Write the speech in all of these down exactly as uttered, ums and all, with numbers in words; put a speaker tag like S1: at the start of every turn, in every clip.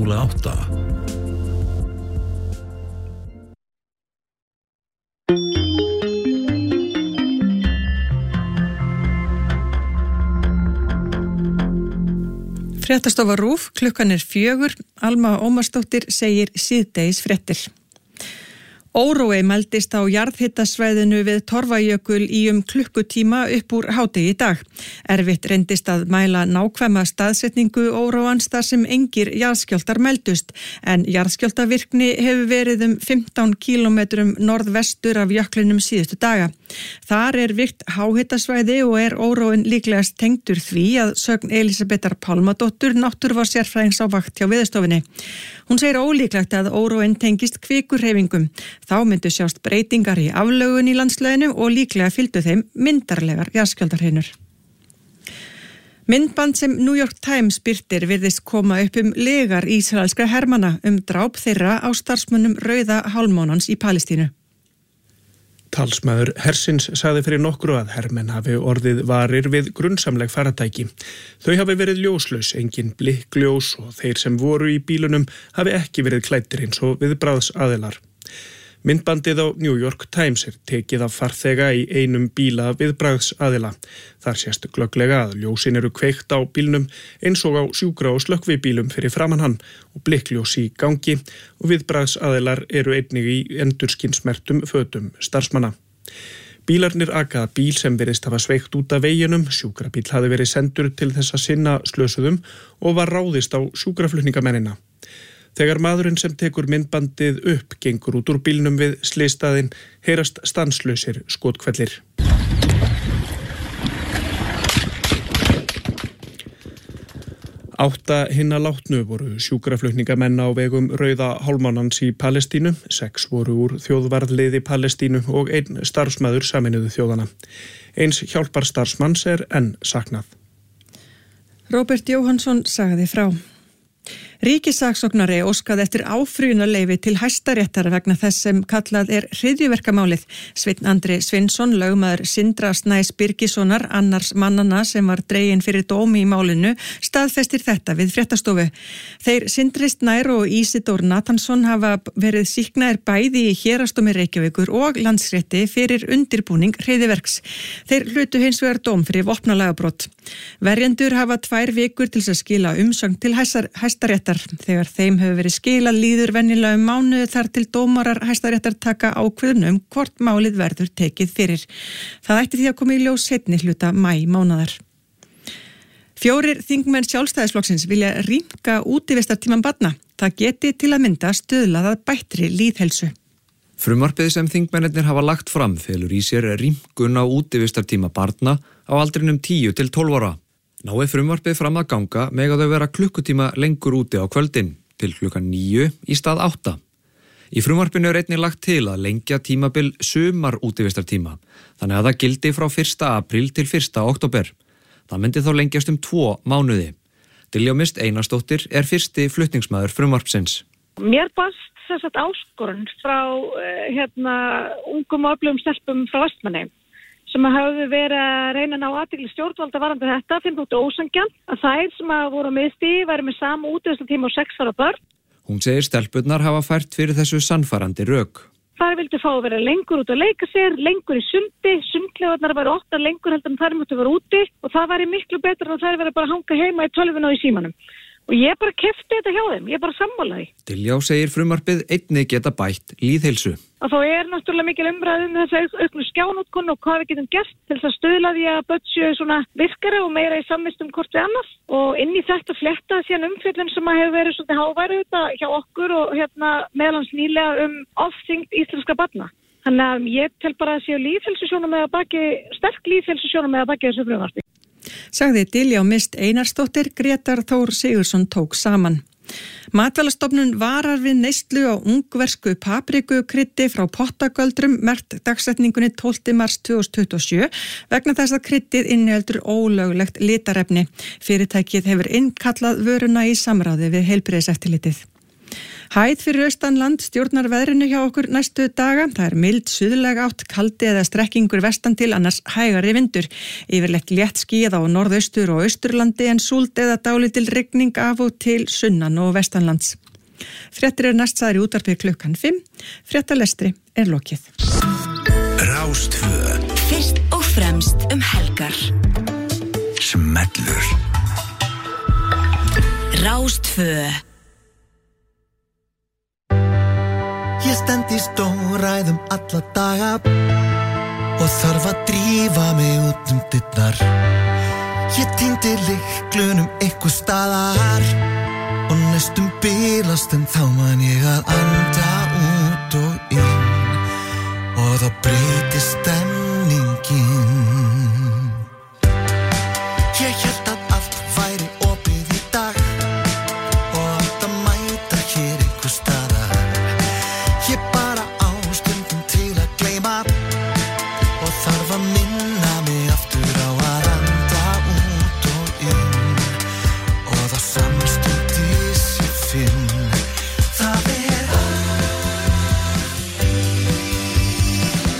S1: komma átta.
S2: Fréttastofa RÚV, klukkan er fjögur, Alma Ómarsdóttir segir síðdegis fréttir. Órói mældist á jarðhitasvæðinu við Torfajökul í um klukkutíma upp úr hádegi í dag. Erfitt reyndist að mæla nákvæma staðsetningu óróans þar sem engir jarðskjálftar mældust, en jarðskjálftavirkni hefur verið um fimmtán kílómetrum norðvestur af jöklinum síðustu daga. Þar er virkt háhitasvæði og er óróin líklegast tengdur því að sögn Elísabetar Pálmadóttur náttúrufársérfræðings á vakt hjá Veðurstofunni. Hún segir ólíklegt að óróin tengist kvikurhreyfingum. Þá myndu sjást breytingar í aflögun í landslaginu og líklega fylgdu þeim myndarlegar jarðskjálftahreinur. Myndband sem New York Times birtir virðist koma upp um legar ísraelskra hermanna um dráp þeirra á starfsmönnum Rauða hálfmánans í Palestínu.
S3: Talsmaður hersins sagði fyrir nokkru að hermenn hafi orðið varir við grunnsamleg faratæki. Þau hafi verið ljóslaus, engin blikkljós og þeir sem voru í bílunum hafi ekki verið klæddir eins og viðbragðsaðilar. Myndbandið á New York Times er tekið af farþega í einum bíla viðbragðsaðila. Þar sést glögglega að ljósin eru kveikt á bílnum eins og á sjúkra- og slökkvibílum fyrir framan hann og blikkljós í gangi og viðbragðsaðilar eru einnig í endurskinsmerktum fötum starfsmanna. Bílarnir aka bíl sem virðist hafa sveikt út af veginum, sjúkrabíll hafi verið sendur til þess að sinna slösuðum og var ráðist á sjúkraflutningamennina. Þegar maðurinn sem tekur myndbandið upp gengur út úr bílnum við slysstaðinn heyrast stanslausir skotkvellir. Átta hinna látnu voru sjúkraflutningamenn á vegum Rauða hálfmánans í Palestínu, sex voru úr þjóðvarðliði Palestínu og einn starfsmaður Sameinuðu þjóðanna. Eins hjálparstarfsmanns er enn saknað.
S2: Róbert Jóhannsson sagði frá. Ríkissaksóknari óskaði eftir áfrýjunarleyfi til Hæstaréttar vegna þess sem kallað er hryðjuverkamálið. Sveinn Andri Sveinsson, lögmaður Sindra Snæs Birgissonar, annars mannanna sem var dreginn fyrir dómi í málinu, staðfestir þetta við fréttastofu. Þeir Sindri Snær og Ísidór Nathansson hafa verið sýknaðir bæði í Héraðsdómi Reykjavíkur og Landsrétti fyrir undirbúning hryðjuverks. Þeir hlutu hins vegar dóm fyrir vopnalagabrot. Verjendur hafa tvær vikur til að skila umsögn til Hæstaréttar. Þegar þeim hefur verið skilað líður venjulega um mánuði þar til dómarar Hæstaréttar taka ákvörðun um hvort málið verður tekið fyrir. Það ætti því að koma í ljós seinni hluta maí mánaðar. Fjórir þingmenn Sjálfstæðisflokksins vilja rýmka útivistartímann barna. Það geti til að mynda stuðlað að bættri lýðheilsu.
S4: Frumvarpið sem þingmennirnir hafa lagt fram felur í sér rýmkun á útivistartíma barna á aldrinum tíu til tólf ára. Nái frumvarpið fram að ganga mega þau vera klukkutíma lengur úti á kvöldin, til klukkan níu í stað átta. Í frumvarpinu er einnig lagt til að lengja tímabil sumar útivistartíma, þannig að það gildi frá fyrsta apríl til fyrsta október. Það myndi þá lengjast um tvo mánuði. Diljá Mist Einarsdóttir er fyrsti flutningsmaður frumvarpsins.
S5: Mér barst þess að áskorun frá hérna, ungum og öflugum stelpum frá Vestmannaeyjum sem hafði verið að reyna að ná athygli stjórnvalda varðandi þetta, finnst þóttu ósanngjarnt að þær sem voru með stigi væri með sama útivistartíma og sex ára börn.
S4: Hún segir stelpurnar hafa fært fyrir þessu sannfærandi rök.
S5: Þær vildu fá að vera lengur út að leika sér, lengur í sundi, sundklefarnar væri ofta lengur heldur en þær múttu vera úti og það væri miklu betur en að þær væri bara að hanga heima í tölvuna og í símanum. Og ég bara keypti þetta hjá þeim, ég bara sammálaði.
S4: Diljá segir frumvarpið einnig geta bætt lýðheilsu.
S5: Og þá er náttúrulega mikil umræðu um þessi auknu skjánótkun og hvað við getum gert til þess að stuðla því að börn séu svona virkari og meira í samvistum hvort við annars. Og inn í þetta fletta síðan umfjöllun sem hefur verið svolítið háværu þetta hjá okkur og hérna meðlans nýlega um ofþyngd íslenska barna. Þannig að ég tel bara að séu lýðheilsusjónarmið að baki, sterk lýðheilsusjónarmið að baki þessu frumvarpi.
S2: Sagði Diljá Mist Einarsdóttir, Grétar Þór Sigurðsson tók saman. Matvælastofnun varar við neyslu á ungversku paprikukryddi frá pottagöldrum merkt dagsetningunni tólfta mars tvö þúsund tuttugu og sjö vegna þess að kryddið inniheldur ólöglegt litarefni. Fyrirtækið hefur innkallað vöruna í samráði við heilbrigðiseftirlitið. Hæð fyrir austanland stjórnar veðrinu hjá okkur næstu daga. Það er mild suðlæg átt, kaldi eða strekkingur vestan til, annars hægari vindur. Yfirleitt létt skýjað á norðaustur og austurlandi en súld eða dálítil rigning af og til sunnan og vestanlands. Fréttir er næst sagðar í útvarpið klukkan fimm. Fréttalestri er lokið.
S1: Rástvö.
S6: Fyrst og fremst um helgar.
S1: Smellur.
S6: Rástvö.
S7: Ég stend í stóræðum alla daga og þarf að drífa mig út um dyrnar. Ég týndi lyklunum einhver staðar og næstum bilast en þá man ég að anda út og inn og þá breytist stemningin. Ég hélt að allt væri opið í dag og átt að mæta hér einhver staðar. Ég bara á stundum til að gleyma og þarf að minna mig aftur á að anda út og inn og þá samstundis ég finn það er allt í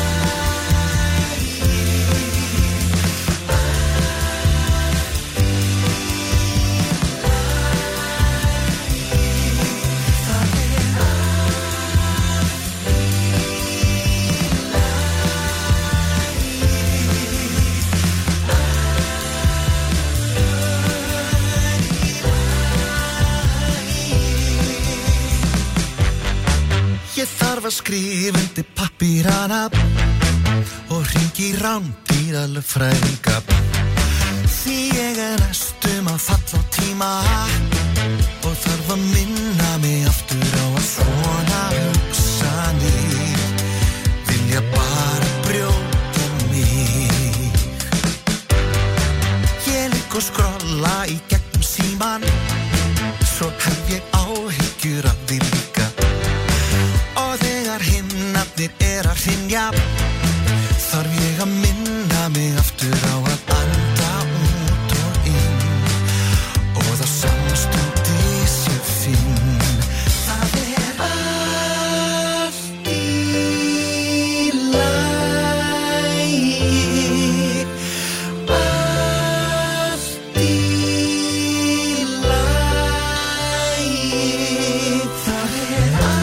S7: Ég þarf að skrifa undir pappírana og hringi í rándýra lögfræðinga því ég er næstum að falla á tíma og þarf að minna mig aftur á að svona hugsanir vilja bara brjóta mig. Ég ligg og skrolla í gegnum síman svo hef ég áhyggjur af því líka. Og þegar himnarnir er að hrynja þarf ég að minna mig aftur á að anda út og inn og þá samstundis ég finn það er allt í lagi, allt í lagi, það er allt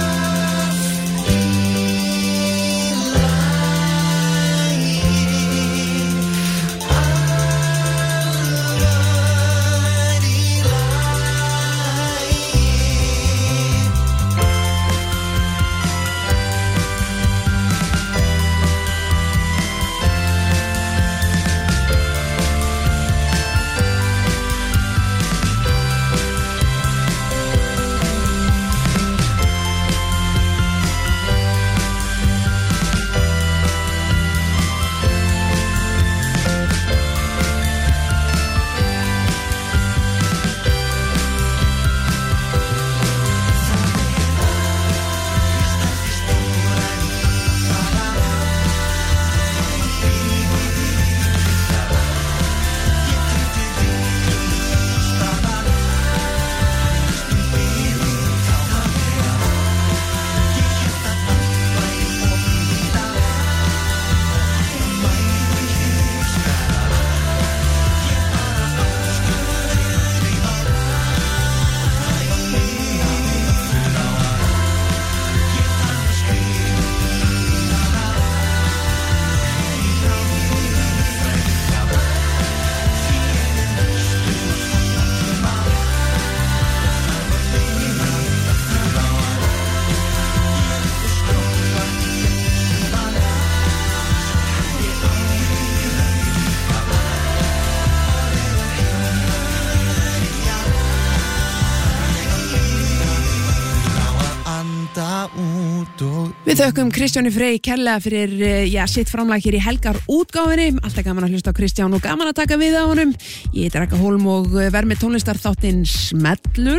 S8: Við þökkum Kristjáni Frey kærlega fyrir já, sitt framlag hér í helgar útgáfinni. Alltaf gaman að hlusta á Kristján og gaman að taka við á honum. Ég heiti Raka Hólm og verð með tónlistarþáttinn Smellur.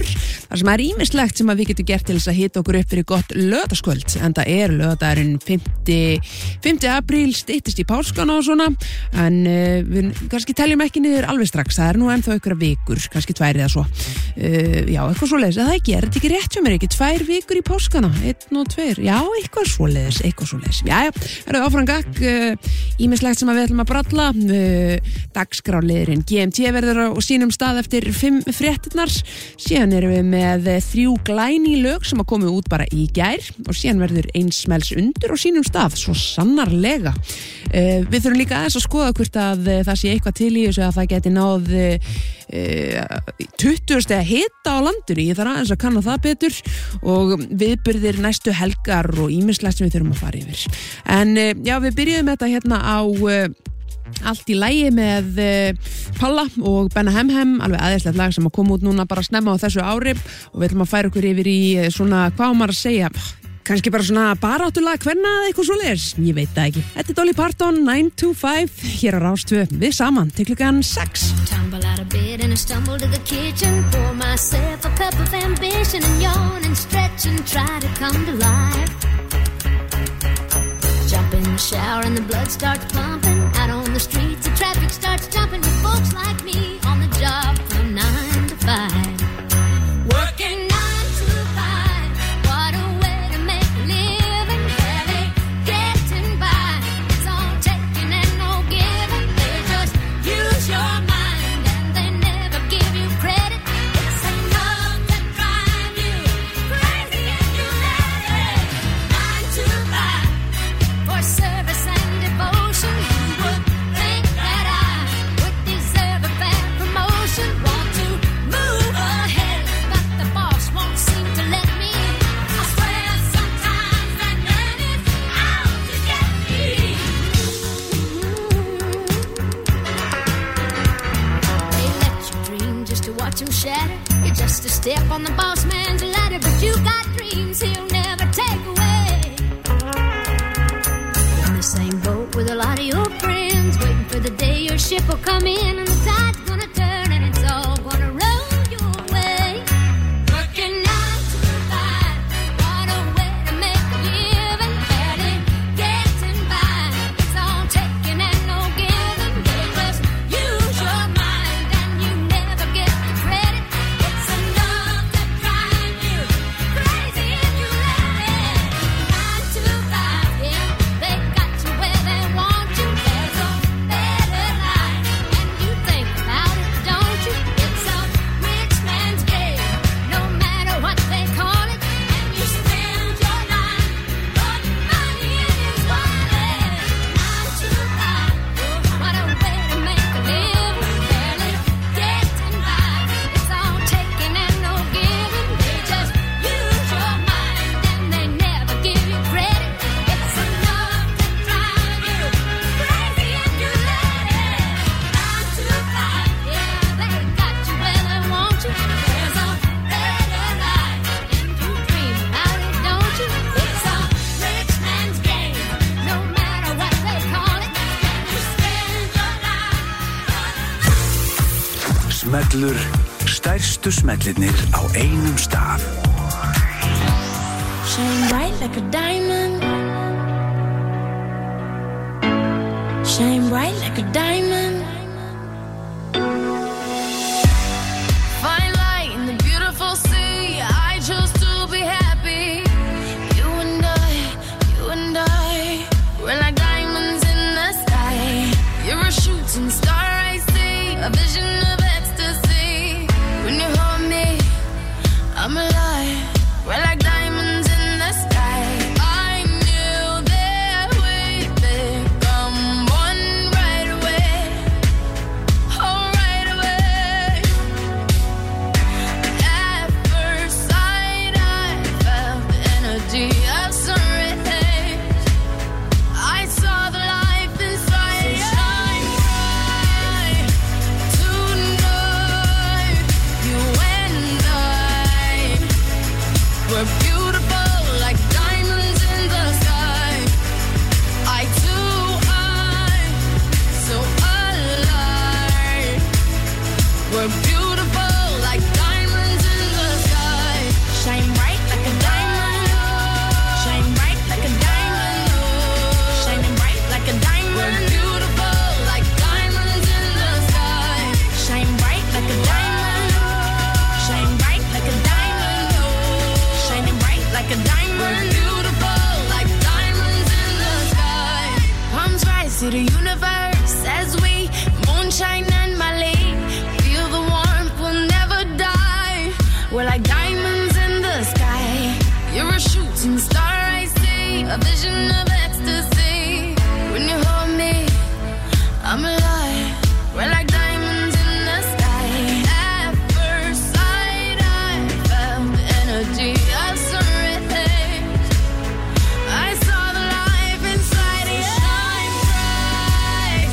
S8: þar sem er ýmislegt sem að við getum gert til þess að hita okkur upp fyrir gott laugardagskvöld, en það er laugardagurinn fimmti apríl, styttist í páskana og svona, en uh, við kannski teljum ekki niður alveg strax, það er nú ennþá einhverja vikur, kannski tvær eða svo uh, já, eitthvað svoleiðis, það ekki, er þetta ekki rétt hjá mér, ekki tvær vikur í páskana, einn og tveir, já, eitthvað svoleiðis, eitthvað svoleiðis, já, já, það eru áfram gakk, ímislegt uh, sem að við ætlum að bralla, uh, dagskráliðurinn G M T verður á sínum stað eftir fimm fréttirnar, síðan erum við með þrjú glæný lög sem að komu út bara í gær og síðan verður einsmels undur á sínum stað, svo sannarlega. Uh, við þurfum líka aðeins að skoða hvort að uh, það sé eitthvað til í þessu að það geti náð uh, tuttugu stiga hita á landinu, ég þarf aðeins að kanna það betur og viðburðir næstu helgar og ýmislegt sem við þurfum að fara yfir. En uh, já, við byrjuðum þetta hérna á uh, Allt í lagi með uh, Palla og Benna Hemhem, alveg aðeinslegt lag sem að koma út núna bara snemma á þessu ári og við ætlum að færa okkur yfir í uh, svona, hvað á maður að segja, kannski bara svona baráttulag hvenna eða eitthvað svoleiðis, ég veit það ekki. Þetta er Dolly Parton, nine to five, hér á Rás tvö, við saman til klukkan sex.
S1: Tumble out of bed and I stumble to the kitchen, pour myself a cup of ambition and yawn and stretch and try to come to life. Jump in the shower and the blood starts pumping. Out on the streets the traffic starts jumping with folks like me on the job from nine to five. Working nine to five, what a way to make a living. Barely getting by, it's all taking and no giving. They just use your mind and they never give you credit. It's enough to drive you crazy if you let it. Nine to five, for service and devotion, you would think that I would deserve a fair promotion. Want to move ahead, but the boss won't seem to let me in. I swear sometimes that man is out to get me. They let you dream just to watch him shatter. You're just a step on the boss man's ladder, but you got dreams he'll never take away. The same boat with a lot of your friends, waiting for the day your ship will come in and the tide's gonna turn and it's all gonna roll your way. Working nine to five, what a way to make a living. Barely getting by, it's all taking and no giving. They just use your mind and you never get the credit. It's enough to drive you crazy if you let it. Nine to five, yeah, they got you where they want you. There's a better life, and you think about it, don't you? It's a rich man's game, no matter what they call it. And you spend your life putting money in his wallet. Nine to five, what a way to make a living. Barely getting by, it's all taking and no giving. They just use your mind and they never give you credit. It's enough to drive you crazy if you let it. Nine to five, yeah, they got you where they want you. There's a better life, and you dream about it, don't you? It's a rich man's game, no matter what they call it. And you spend your life.
S9: Smellur, stærstu smellirnir á einum stað.
S1: Shine bright like a diamond. Shine bright like a diamond. Fine light in the beautiful sea. I chose to be happy. You and I, you and I, we're like diamonds in the sky. You're a shooting star I see, a vision of ecstasy. When you hold me, I'm alive. We're like diamonds in the sky. I knew that we'd become one right away. Oh, right away. At first sight, I felt the energy of sun rays. I saw the life inside. So shine bright tonight. You and I, we're
S10: to the universe as we moonshine and Mali. Feel the warmth, we'll never die. We're like diamonds in the sky. You're a shooting star, I see. A vision of ecstasy. When you hold me, I'm alive. We're like diamonds in the sky. At first sight, I felt the energy of sunrise. I saw the life inside you. Shine bright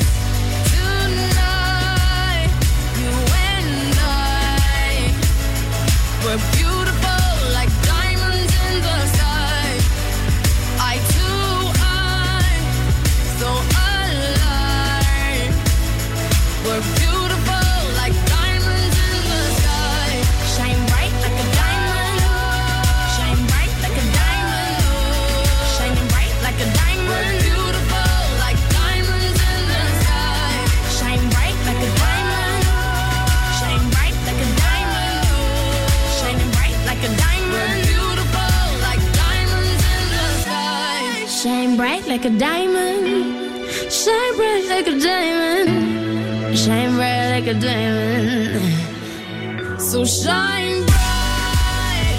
S10: tonight. You and I, we're beautiful like diamonds in the sky. I too, I'm so alive. We're beautiful like diamonds in the sky. Shine bright like a diamond. Shine bright like a diamond. Shining bright like a diamond. We're beautiful like diamonds in the sky. Shine bright like a diamond. Shine bright like a diamond. Shining bright like a diamond. We're beautiful like diamonds in the sky. Shine bright like a diamond. Shine bright like a diamond. Shine bright like a diamond. So shine bright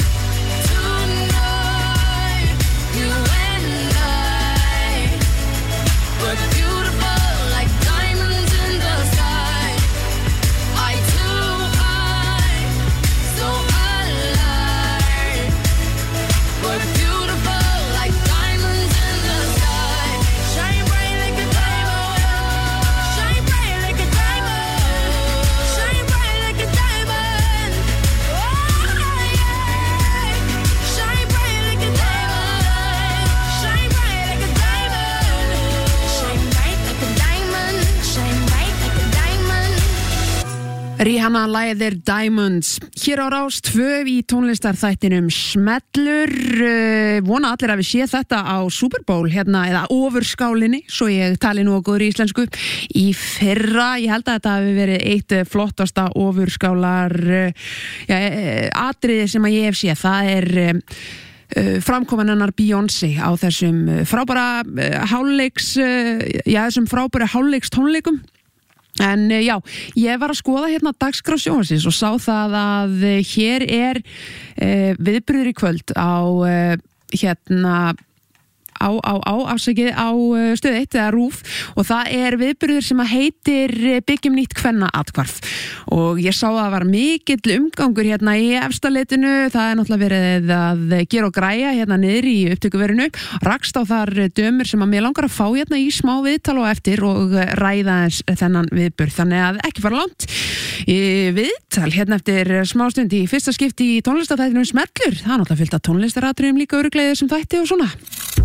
S10: tonight. You and I, we're beautiful like diamonds in the sky. I too, I'm so alive. We're beautiful like diamonds in the sky. Shine bright like a diamond. Shine bright like a diamond. Shine bright like a diamond. Oh yeah. Shine bright like a diamond. Shine bright like a diamond. Shine bright like a diamond. Shine bright like a diamond.
S8: Rihanna lagið er Diamonds hér á Rás tvö í tónlistarþættinum Smellur. uh, vona allir að við sé þetta á Super Bowl hérna, eða ofurskálinni, svo ég tali nú á góðri íslensku, í fyrra. Ég held að þetta hafi verið eitt eh, flottasta ofurskálar uh, ja, eh, atriði sem að ég hef séð. Það er um, uh, framkoman hennar Beyoncé á þessum uh, frábæra uh, hálfleiks uh, já, þessum frábæra hálfleiks tónleikum. En eh, já, ég var að skoða hérna dagskrá sjónvarpsins og sá það að eh, hér er eh, viðburður í kvöld á eh, hérna á, á, á afsakið á eh, stöð eitt eða RÚV, og það er viðburður sem að heitir eh, Byggjum nýtt kvennaathvarf, og ég sá að það var mikill umgangur hérna í efstaleitinu. Það er náttúrulega verið að gera og græja hérna niður í upptökuverinu. Rakst á þar dömur sem að mér langar að fá hérna í smá viðtal og eftir og ræða eins þennan viðburð, þannig að ekki fara langt í viðtal hérna eftir smá stund í fyrsta skipti í tónlistarþættinum Smellur. Það er náttúrulega fylgt af tónlistaratriðum líka örugglega í þessum þætti og svona.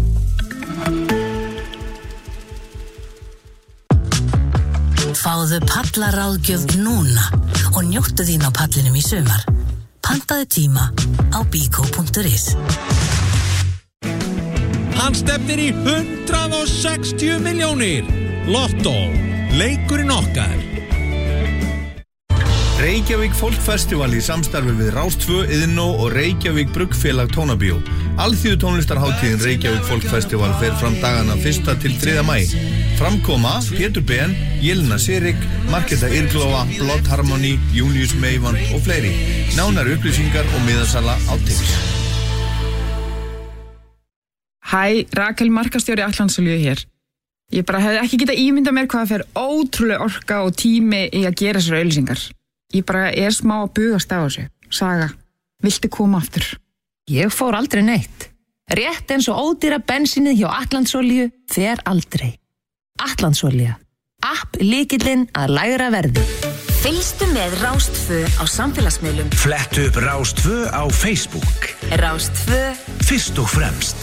S6: Fáðu pallaráðgjöf núna og njóttu þín á pallinum í sumar. Pantaðu tíma á bíkó punktur is.
S11: Hann stefnir í hundrað og sextíu milljónir. Lotto, leikurinn okkar.
S12: Reykjavík Folkfestival í samstarfi við Rás tvö, Iðnó og Reykjavík Bruggfélag Tónabíó. Alþýðu tónlistarhátíðin Reykjavík Folkfestival fer fram dagana fyrsta til þriðja maí. Framkoma Pétur Ben, Jelena Sirik, Marketa Irglóa, Blood Harmony, Junius Meivand og fleiri. Nánari upplýsingar og miðasala á Tix.
S13: Hæ, Rakel markastjóri Atlansolíu hér. Ég bara hefði ekki getað ímyndað mér hvað það fer ótrúlega orka og tími í að gera þessar auglýsingar. Ég bara er smá að bugast á þessu. Saga, viltu koma aftur?
S14: Ég fór aldrei neitt. Rétt eins og ódýra bensínið hjá Atlandsolíu fer aldrei. Atlandsolía. App lykillinn að lægra verði.
S6: Fylgstu með Rás tvö á samfélagsmiðlum.
S9: Flettu upp Rás tvö á Facebook.
S6: Rás tvö.
S9: Fyrst og fremst.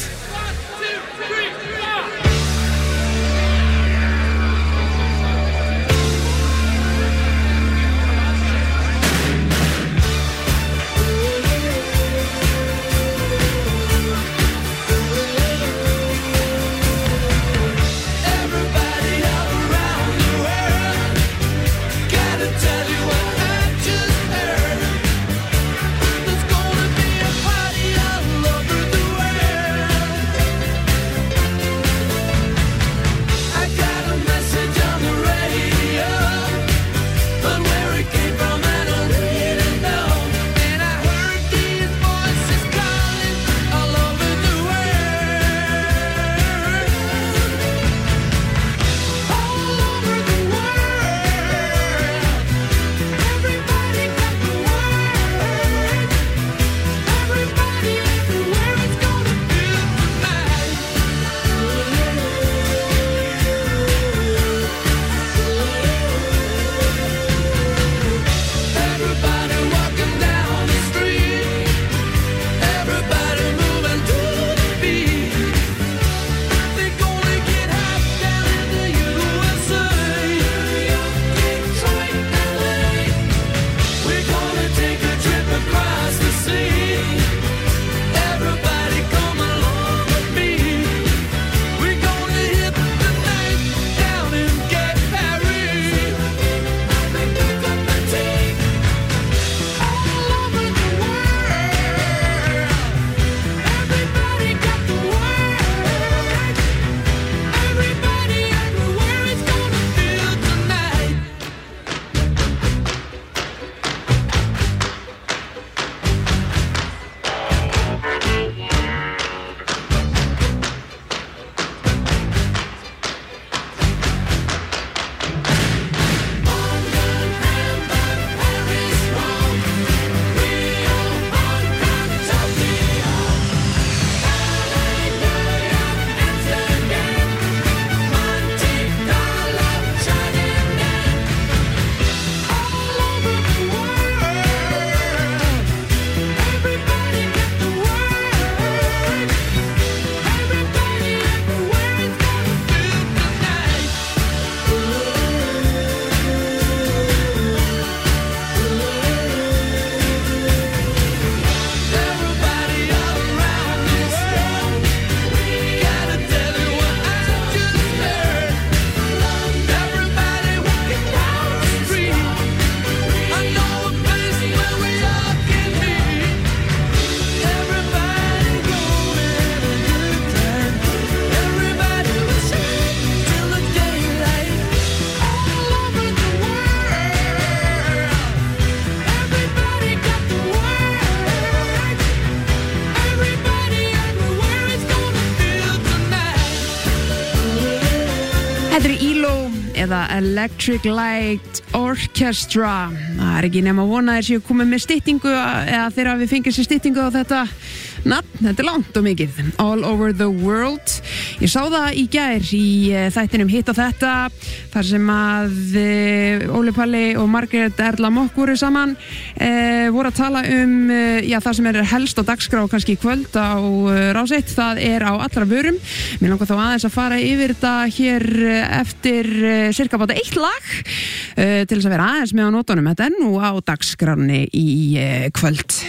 S8: eða Electric Light Orchestra. Það er ekki nema að vona að þeir séu komið með styttingu eða þeirra við fengið sér styttingu á þetta nafn, þetta er langt og mikið. All Over the World. Ég sá það í gær í þættinum Hitt og þetta þar sem að Óli Palli og Margrét Erla Mokk voru saman e, voru að tala um já, það sem er helst á dagskrá kannski í kvöld á Rás eitt, það er á allra vörum. Mér langar þá aðeins að fara yfir þetta hér eftir cirka báta eitt lag e, til þess að vera aðeins með á nótunum. Þetta er nú á dagskráni í e, kvöld.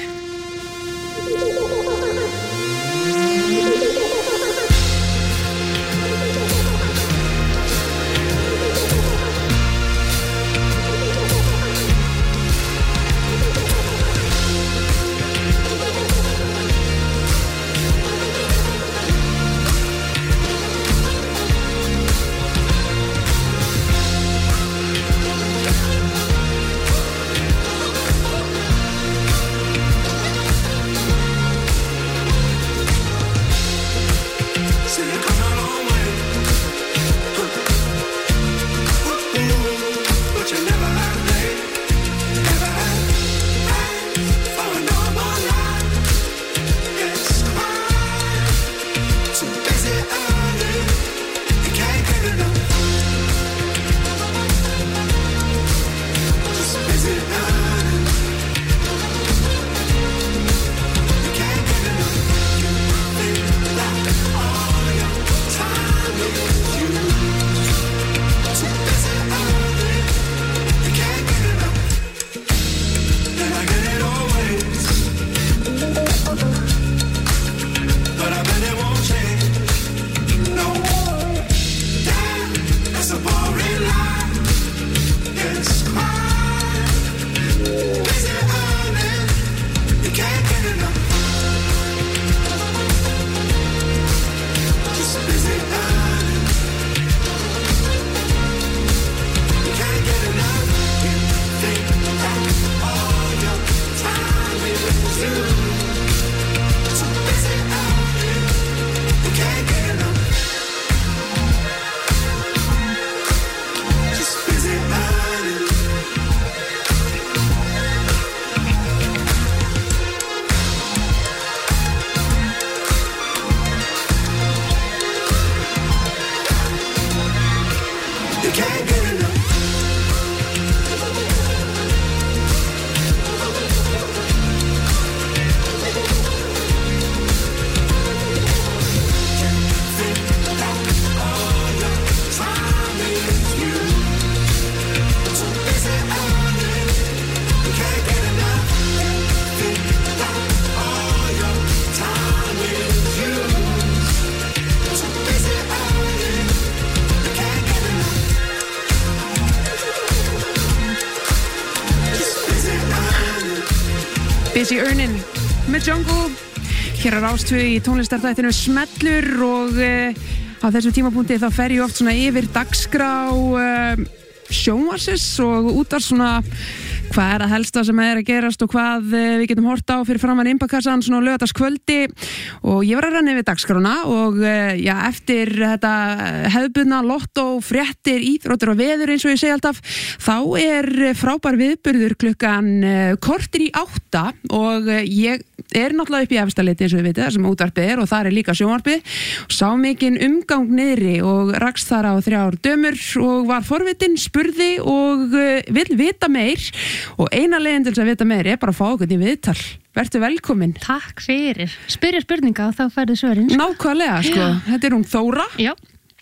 S8: Busy Earnin með Jungle hér á Rás tvö í tónlistarþættinu Smellur og uh, á þessum tímapunkti þá fer ég oft svona yfir dagskrá uh, sjónvarpsins og út af svona hvað er að helsta sem er að gerast og hvað við getum hort á fyrir framan Imbakassan svona á laugardagskvöldi og ég var að renna yfir dagskrána og já, eftir þetta hefðbundna lottó, fréttir, íþróttir og veður eins og ég segi alltaf, þá er frábær viðburður klukkan kortir í átta og ég er náttúrulega upp í Efstaleiti eins og við vitið þar sem útvarpið er og þar er líka sjónvarpið og sá mikinn umgang niðri og rakst þar á þrjár dömur og var forvitin, spurði og vill vita meir og eina leiðin til þess að vita meir er bara að fá okkur í viðtal. Vertu velkomin.
S15: Takk fyrir. Spyrja spurninga og þá færðu svörin.
S8: Nákvæmlega, sko. Já. Þetta er hún Þóra.
S15: Já.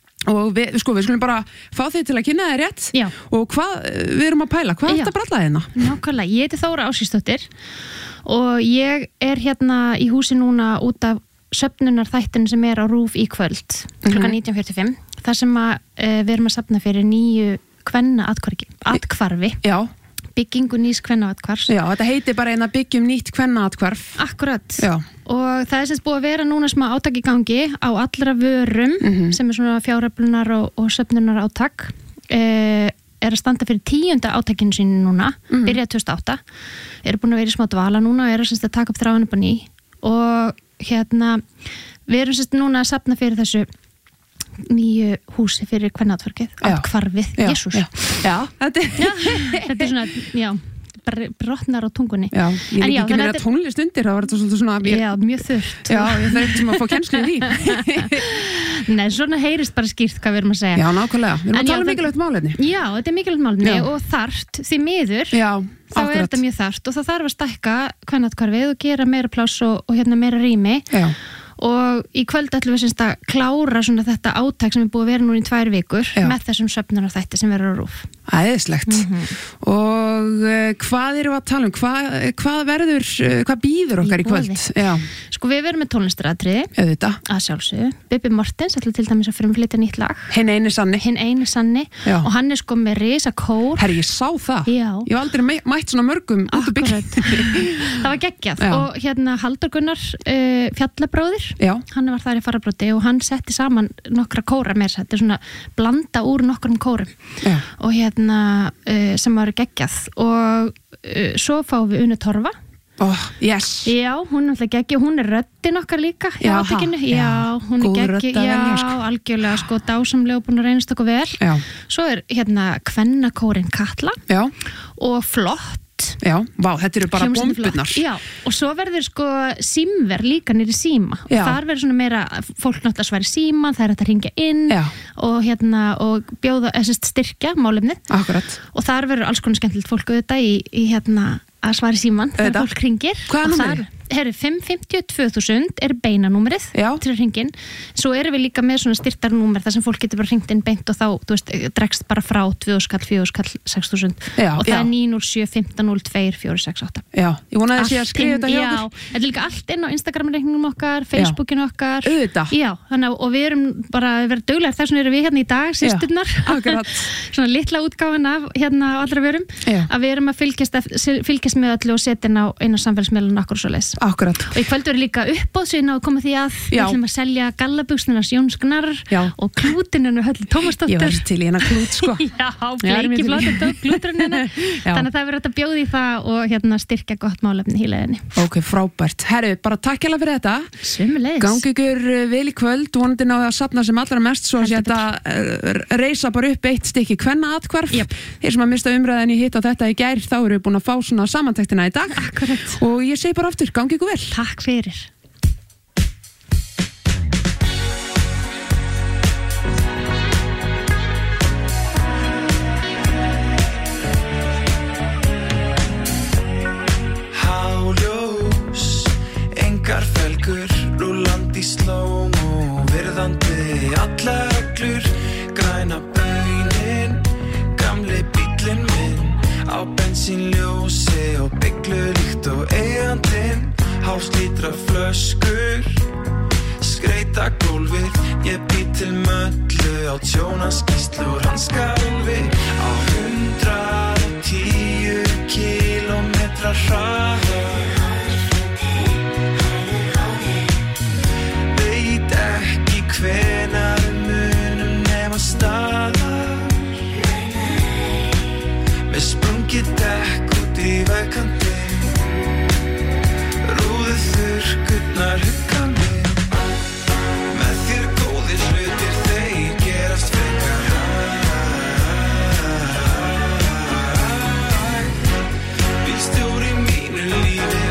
S8: Og við, sko, við skulum bara fá þig til að kynna þig rétt.
S15: Já.
S8: Og hvað, við erum að pæla, hvað er þetta bralla hérna?
S15: Nákvæmlega, ég heiti Þóra Ásgeirsdóttir og ég er hérna í húsi núna út af söfnunarþættin sem er á RÚV í kvöld, klukkan nítján fjörutíu og fimm. Það sem að, uh, við erum að safna fyrir nýju kvenna atkvarfi.
S8: Já.
S15: Byggingu nýs kvennaatkvarfs.
S8: Já, þetta heitir bara eina byggjum nýtt kvennaatkvarf.
S15: Akkurat.
S8: Já.
S15: Og það er semst búið að vera núna smá átak í gangi á allra vörum mm-hmm. sem er svona fjáröflunar og, og söfnunar átak. Eh, er að standa fyrir tíunda átakinu sínu núna, mm-hmm. byrjaði tvö þúsund og átta. Eru búin að vera í smá dvala núna og eru semst að taka upp þráðan upp á ný. Og hérna, við erum semst núna að safna fyrir þessu nýju húsi fyrir kvennaathvarfið, athvarfið, Jesús.
S8: Já, já. Þetta er...
S15: Já, þetta er svona, já, brotnar á tungunni.
S8: Já, ég líka ekki meira tónlist undir, það var þetta svolítið svona... Ég...
S15: Já, mjög þurft.
S8: Já, ég þarf ekkert sem að fá kennslu í því.
S15: Nei, svona heyrist bara skýrt hvað við erum að segja.
S8: Já, nákvæmlega. Við erum að tala um mikilvægt málefni.
S15: Já, þetta er mikilvægt málefni og þarft því miður.
S8: Já,
S15: þá er þetta mjög þarft og það þarf að stækka kvennaathvarfið og gera meira pláss og, og hérna meira rými.
S8: Já.
S15: Og í kvöld ætlum við semst að klára svona þetta átak sem er búið að vera núna í tvær vikur Já. Með þessum svefnunarþætti sem verður á RÚV.
S8: Æðislegt. Mm-hmm. Og uh, hvað erum við að tala um? Hvað, hvað verður, uh, hvað býður okkar í, í kvöld? Já.
S15: Sko við verum með tónlistaratriði.
S8: Auðvitað.
S15: Að sjálfsögðu. Bibi Mortens ætlum til dæmis að frumflytja nýtt lag.
S8: Hinn eini sanni.
S15: Hinn eini sanni.
S8: Já.
S15: Og hann er sko með risa kór.
S8: Herri, ég sá það.
S15: Já.
S8: Ég hef aldrei mætt svona mörgum út úr byggjum.
S15: Það var geggjað. Já. Og hérna Halldór Gunnar uh, Fjallabróðir.
S8: Já.
S15: Hann var þar í farabróti og hann setti saman nokkra kóra með þetta er svona blanda úr nokkrum kórum
S8: Já.
S15: Og hérna uh, sem var geggjað og uh, svo fáum við Unu Torfa.
S8: Oh, yes.
S15: Já, hún er alltaf geggjað, hún er röddin okkar líka í
S8: Já,
S15: átakinu.
S8: já.
S15: Já, hún
S8: Góð
S15: er
S8: rödd að
S15: geggjað, já,
S8: velja, sko.
S15: algjörlega sko dásamlega og búin að reynast okkur vel.
S8: Já.
S15: Svo er hérna kvennakórin Katla
S8: Já.
S15: Og Flott.
S8: Já, vá, þetta eru bara bomburnar.
S15: Já, og svo verður sko símver líka nýri síma og
S8: Já.
S15: þar verður svona meira, fólk náttúrulega sværi síma, það er hægt að ringja inn
S8: Já.
S15: og hérna og bjóða, eða styrkja málefnið.
S8: Akkurat.
S15: Og þar verður alls konar skemmtilegt fólk auðvitað í, í hérna að sværi síman þegar fólk ringir.
S8: Hvað er númerið?
S15: Herri, fimm fimm núll tvö þúsund er beinanúmerið til að ringin. Svo erum við líka með svona styrtarnúmer þar sem fólk getur bara ringt inn beint og þá, þú veist, dregst bara frá tvö skall, fjögur skall, sex þúsund og það
S8: já.
S15: er níu núll sjö, fimmtán núll tvö, fjögur sex átta.
S8: Já, ég vonaði að sé að skrifa þetta hjá okkur.
S15: Já, þetta er líka allt inn á Instagram-reikningum okkar, Facebookinu okkar.
S8: Auðvitað.
S15: Já, þannig að og við erum bara að vera duglegar, þess vegna erum við hérna í dag, systurnar.
S8: Akkurat.
S15: Svona litla útgáfan af hérna á allra vörum.
S8: Já.
S15: Að við erum að fylgjast, fylgjast með öllu og setja inn á einu samfélagsmiðlun okkur og svoleiðis.
S8: Akkurat.
S15: Og í kvöld verður líka uppbóð svo inn á að koma því að við ætlum að selja gallabuxnarnas Jóns Gnarr og klútininu Höllu Tómasdóttur.
S8: Ég var til í hennar klút sko.
S15: Já, bleiki flóta klúturinn hennar. Þannig að það verður að bjóða í það og hérna styrkja gott málefni í leiðinni.
S8: Ok, frábært. Herru, bara takk hérlega fyrir þetta.
S15: Sömuleiðis.
S8: Gangi ykkur vel í kvöld, vonandi náðu að safna sem allra mest svo að þetta reisa bara upp eitt stykki kvennaathvarf.
S15: Yep.
S8: Þeir sem að mista umræðin í hitt og þetta í gær, þá eru búin að fá svona samantektina í dag.
S15: Akkurat.
S8: Og ég segi bara aftur, gangi ykkur vel.
S15: Takk fyrir.
S16: Háljós, engar felgur, rúlandi slóm og virðandi allar reglur, græna baunin, gamli bíllinn minn, á bensínljósi og byglu líkt og eigandinn. Háslítra flöskur, skreita gólfið, ég bý til möllu á tjónaskýslu úr hanskálfi. Á hundrað og tíu kílómetra hraða, veit ekki hvenær við munum nema staðar. Með sprungið dekk út í vegkanti, þurrkurnar hugga mig. Með þér góðir hlutir, þeir gerast frekar hægt. Bílstjóri mínu lífi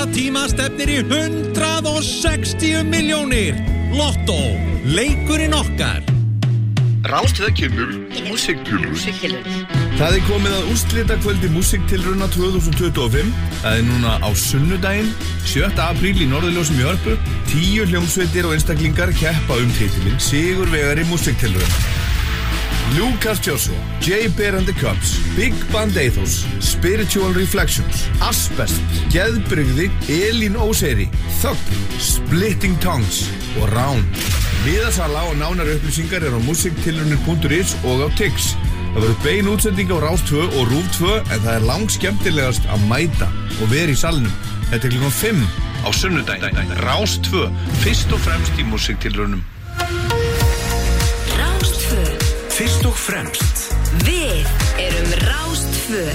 S11: tíma stefnir í hundrað og sextíu milljónir. Lottó, leikurinn okkar.
S12: Rástvö kemur músiktilraun. Það er komið að úrslitakvöldi músiktilrauna tvö þúsund tuttugu og fimm. Það er núna á sunnudaginn, sjötta apríl í Norðurljósum í Hörpu. Tíu hljómsveitir og einstaklingar keppa um titilinn Sigurvegari músiktilrauna. Lucas Joshua, Jay Bear and the Cubs, Big Band Ethos, Spiritual Reflections, Asbest, Geðbrigði, Elín Óseyri, Þögn, Splitting Tongues og Rán. Miðasala og nánari upplýsingar er á musiktilraunir punktur is og á Tix. Það verður bein útsending á Rás tvö og Rúv tvö en það er langt skemmtilegast að mæta og vera í salnum. Þetta er klukkan fimm á sunnudaginn. Rás tvö, fyrst og fremst í musiktilraunum.
S6: Rás tvö.
S9: Fyrst og fremst.
S6: Við erum Rás tvö.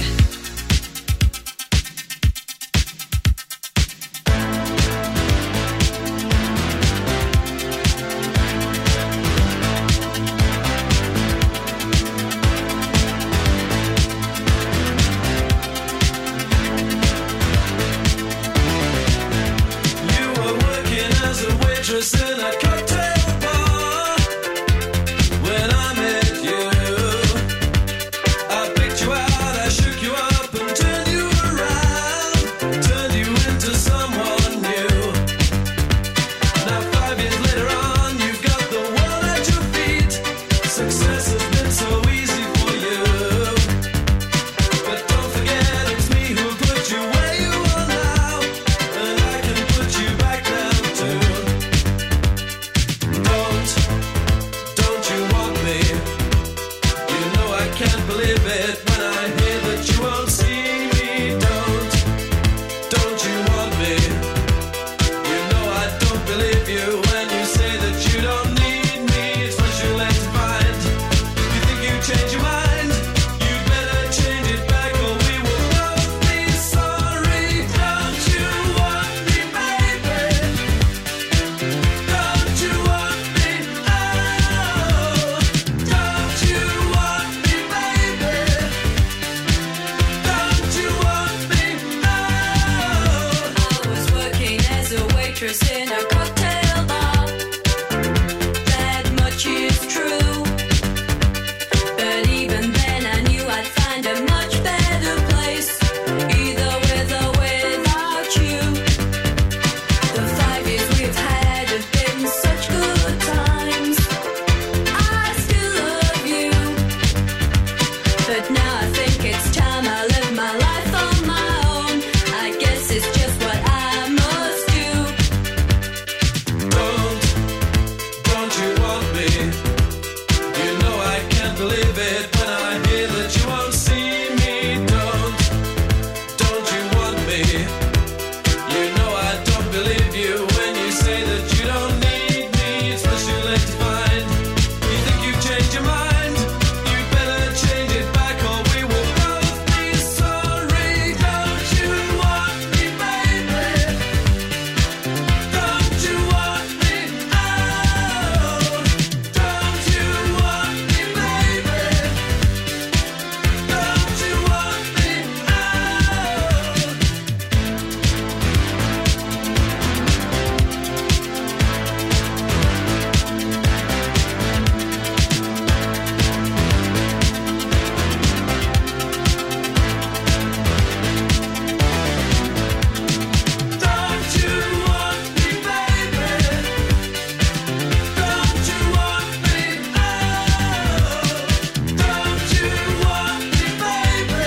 S16: In a cocktail bar when I met you, I picked you out, I shook you up and turned you around, turned you into someone new. Now five years later on, you've got the world at your feet. Success has been so easy for you, but don't forget it's me who put you where you are now, and I can put you back down too. Don't you want me? You know I can't believe it when I hear that you won't see me. Don't, don't you want me? You know I don't believe you when you say that you don't need me. It's what you left to find. You think you change your mind? You'd better change it back or we will both be sorry. Don't you want me, baby? Don't you want me? Don't you want me, baby? Don't you want me?
S10: I was working as a waitress in a cocktail bar. That much is true. But even then I knew I'd find a much better place, either with or without you. The five years we've had have been such good times. I still love you, but now I think it's time I live my life on my own. I guess it's just what I must do.
S16: Don't, don't you want me? You know I can't believe it when I hear that you won't see me. Don't, don't you want me? You know I don't believe you when you say that you don't need me. It's what you left to find. You think you've changed your mind? You'd better change it back or we will both be sorry. Don't you want me, baby? Don't you want me? Oh, don't you want me, baby? Don't you want me? Don't you want me, baby? Don't you want me? Don't you want me, baby?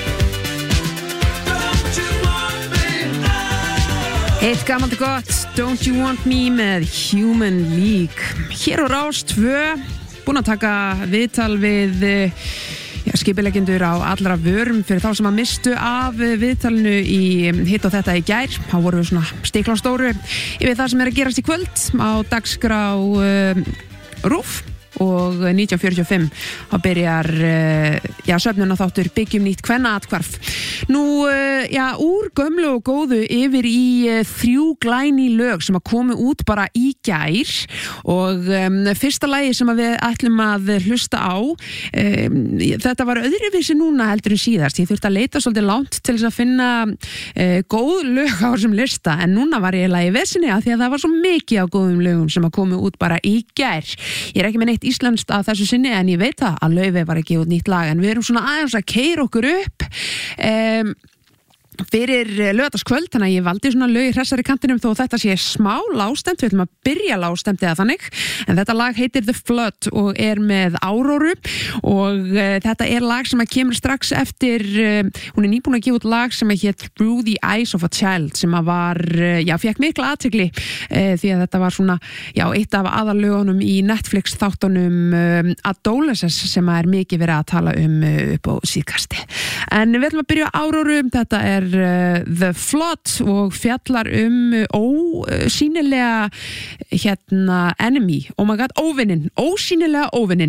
S16: Don't you want me?
S8: Eitt gamalt og gott, Don't You Want Me með Human League. Hér á Rás tvö, búin að taka viðtal við ja, skipilegjendur á allra vörum fyrir þá sem að mistu af viðtalinu í Hitt og þetta í gær. Þá vorum við svona stiklástóru yfir það sem er að gerast í kvöld á dagskrá uh, Rúv og nítján fjörutíu og fimm þá byrjar uh, já, söfnuna þáttur Byggjum nýtt kvennaathvarf. Nú, uh, já, úr gömlu og góðu yfir í uh, þrjú glæný lög sem að komu út bara í gær og um, fyrsta lagi sem að við ætlum að hlusta á um, þetta var öðruvísi núna heldur en síðast. Ég þurfti að leita svolítið langt til þess að finna uh, góð lög á þessum lista en núna var ég eiginlega í vesinni að því að það var svo mikið á góðum lögum sem að komu út bara í gær. Ég er ekki með neitt íslenskt að þessu sinni en ég veit það að Laufey var að gefa út nýtt lag en við erum svona aðeins að keyra okkur upp um, fyrir laugardagskvöld, þannig að ég valdi svona lög í hressari kantinum þó þetta sé smá lágstemt, við ætlum að byrja lágstemt eða þannig, en þetta lag heitir The Flood og er með Áróru og uh, þetta er lag sem að kemur strax eftir, uh, hún er nýbúin að gefa út lag sem að hétt Through the Eyes of a Child sem að var, uh, já, fekk mikla athygli uh, því að þetta var svona, já, eitt af aðalögunum í Netflix þáttunum um, Adolescence sem að er mikið verið að tala um uh, upp á síðkasti. En við ætlum að byrja á Áróru, þetta er The Flood og fjallar um ósýnilega hérna enemy, oh my god, óvinnin, ósýnilega óvinnin.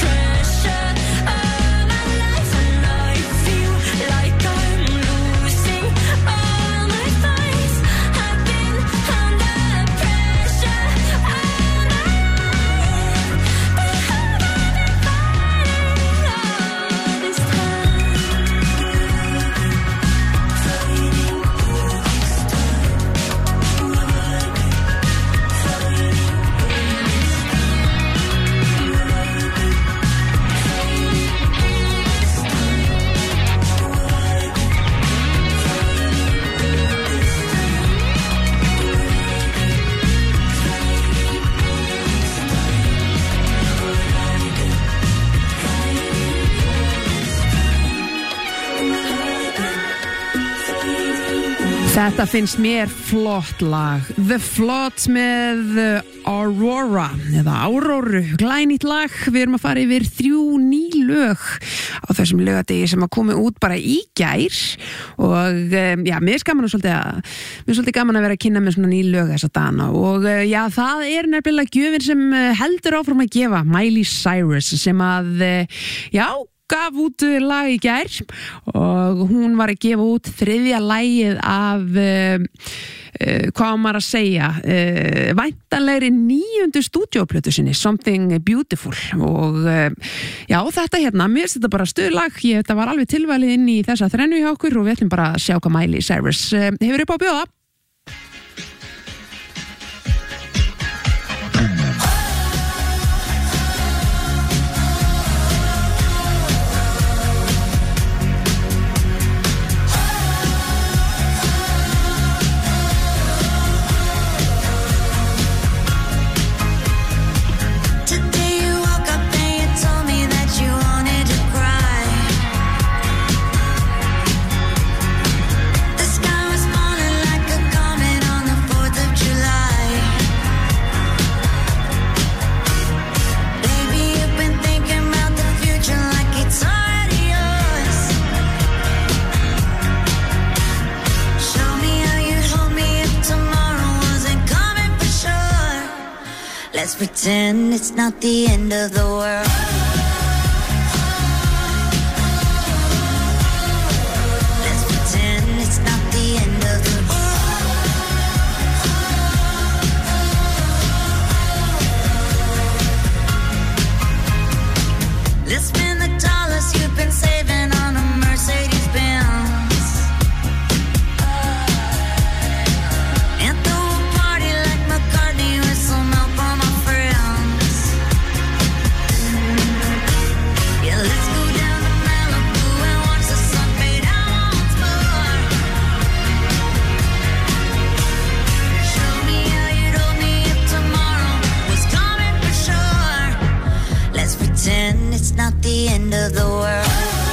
S10: Like I'm losing
S8: Þetta finnst mér flott lag. The Flott með Aurora eða Auroru, glænýtt lag. Við erum að fara yfir þrjú ný lög á þessum lögadegi sem að komi út bara í gær og já, mér er gaman að svolítið að mér er svolítið gaman að vera að kynna með svona ný lög þessa dana og já, það er nefnilega gjöfin sem heldur áfram að gefa, Miley Cyrus, sem að já, gaf út lag í gær og hún var að gefa út þriðja lagið af uh, uh, hvað maður að segja uh, væntanlegri níundu stúdíóplötu sinni, Something Beautiful og uh, já, þetta hérna, mér finnst þetta bara stuðlag, ég, þetta var alveg tilvalið inn í þessa þrennu hjá okkur og við ætlum bara að sjá hvað Miley Cyrus uh, hefur upp á að bjóða.
S17: Let's pretend it's not the end of the world. Let's pretend it's not the end of the world. Let's spend the dollars you've been saving on a Mercedes Benz. It's not the end of the world.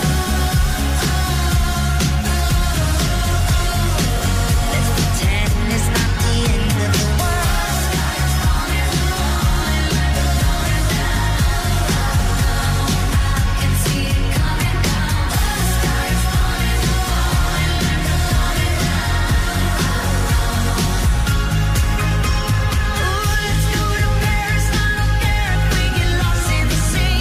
S17: Let's pretend it's not the end of the world. Sky's falling, falling, falling down. I can see it coming down. The sky's falling, falling, falling down. Oh, let's go to Paris. I don't care if we get lost in the sea.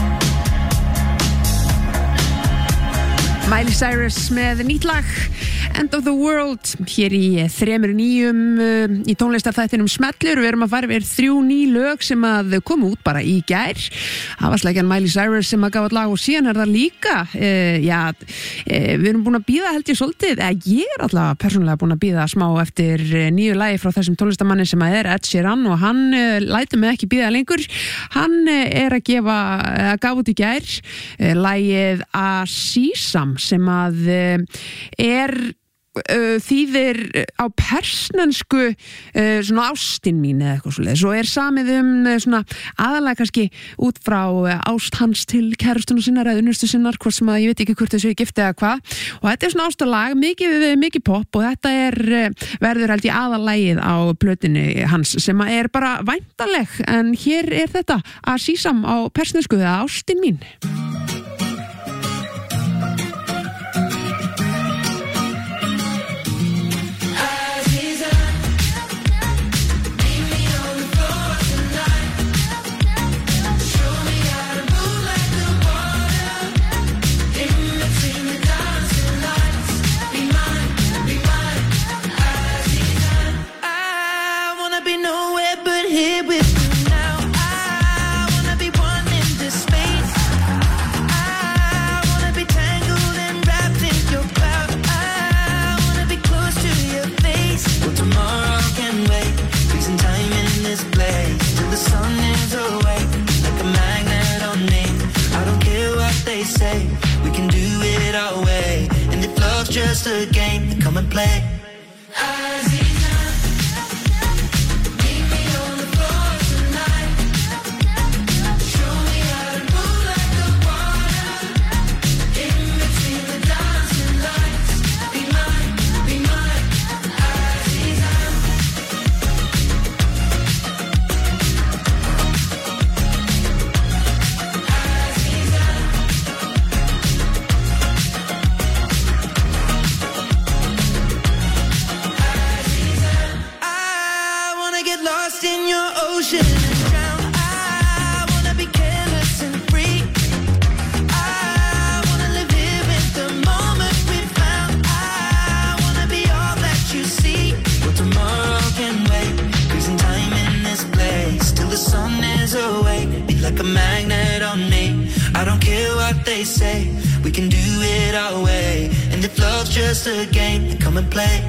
S8: Miley Cyrus með nýtt lag End of the World hér í þremur nýjum uh, í tónlistarþættinum Smellur. Við erum að fara yfir þrjú ný lög sem að komu út bara í gær. Það var slækjan Miley Cyrus sem að gaf lag og síðan er það líka uh, já, uh, við erum búin að bíða held ég svolítið, eða ég er alltaf persónulega búin að bíða smá eftir uh, nýju lagi frá þessum tónlistamanni sem að er Ed Sheeran og hann uh, lætur mig ekki bíða lengur. Hann uh, er að gefa að uh, gaf út í gær uh, lagið Asísam sem að uh, er uh, þýðir á persnensku uh, svona ástin mín eða eitthvað svoleiðis og er samið um uh, svona aðalega kannski út frá uh, ást hans til kærustunum sinnar eða unnustu sinnar, hvort sem að ég veit ekki hvort þessu er gift eða hvað, og þetta er svona ástalag mikið, mikið pop og þetta er uh, verður held ég aðalagið á plötunni hans sem að er bara væntaleg, en hér er þetta Asísam á persnensku eða ástin mín.
S7: Just a game, come and play. Say we can do it our way, and if love's just a game, then come and play.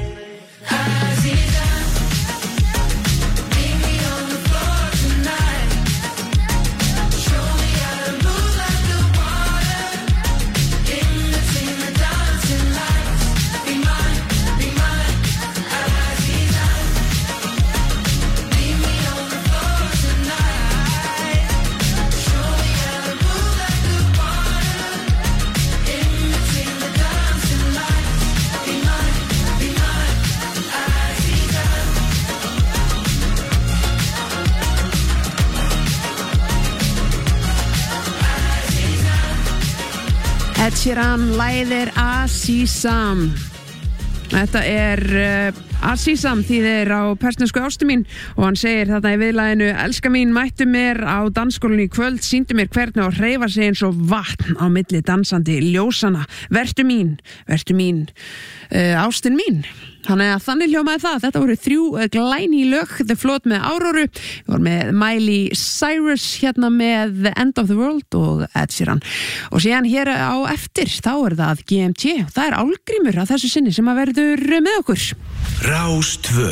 S8: Ed Sheeran, læðir Asísam. Þetta er uh, Asísam þýðir á persnesku ástu mín og hann segir þetta í viðlaginu: elska mín, mættu mér á dansskólanum í kvöld, sýndu mér hvernig að hreyfa sig eins og vatn á milli dansandi ljósana, vertu mín, vertu mín, uh, ástin mín. Þannig að þannig hljómaði það. Þetta voru þrjú glæný lög, The Float með Áróru, við vorum með Miley Cyrus hérna með End of the World og Ed Sheeran. Og síðan hér á eftir, þá er það G M T, það er Álgrímur að þessu sinni sem að verður með okkur.
S9: Rás tvö.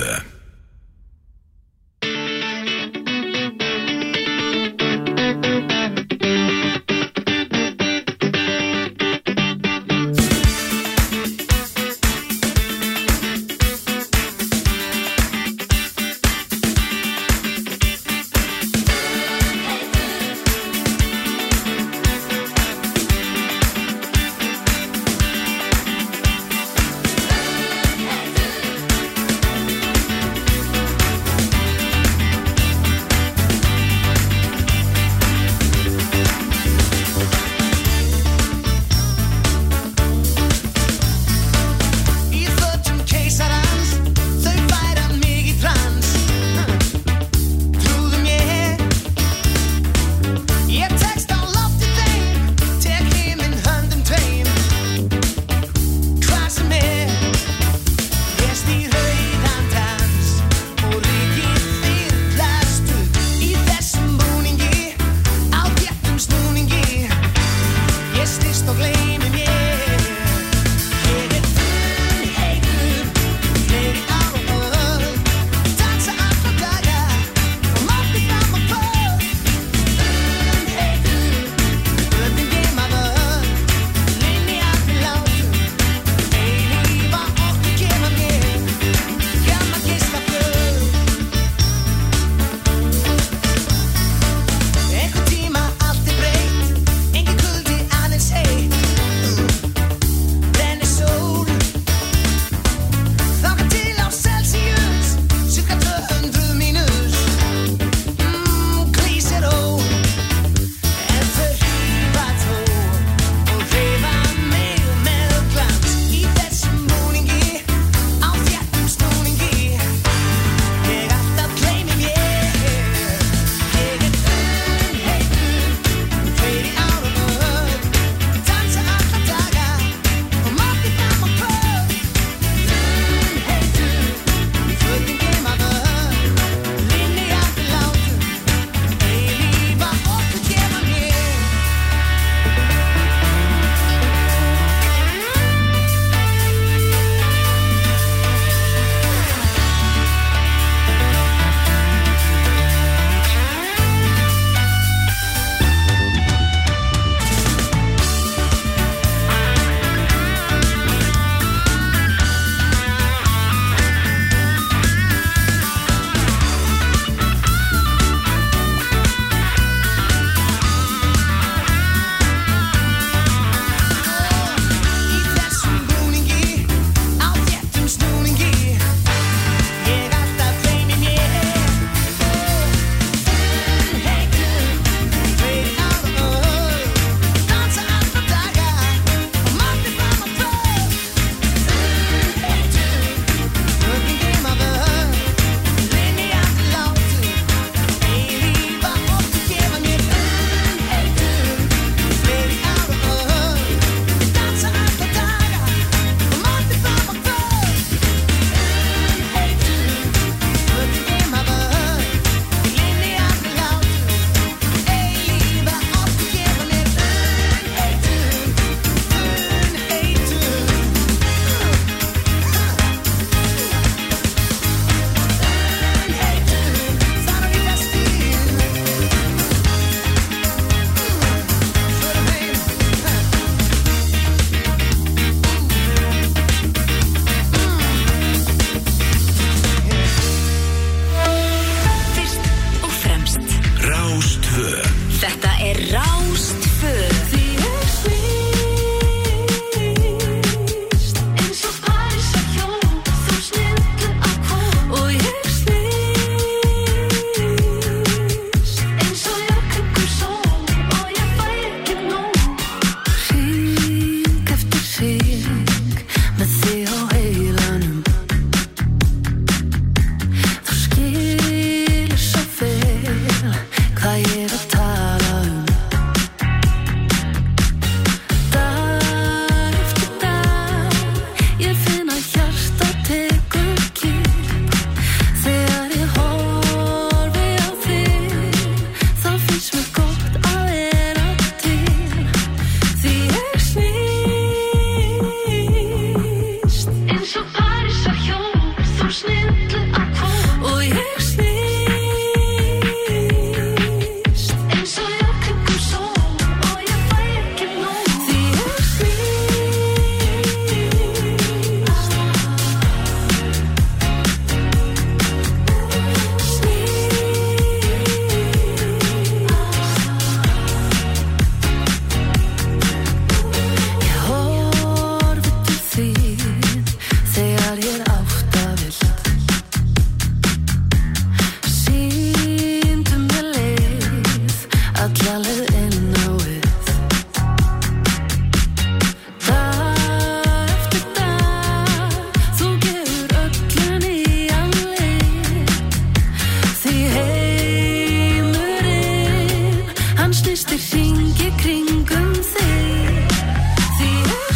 S17: hringi kringum þig. Því ég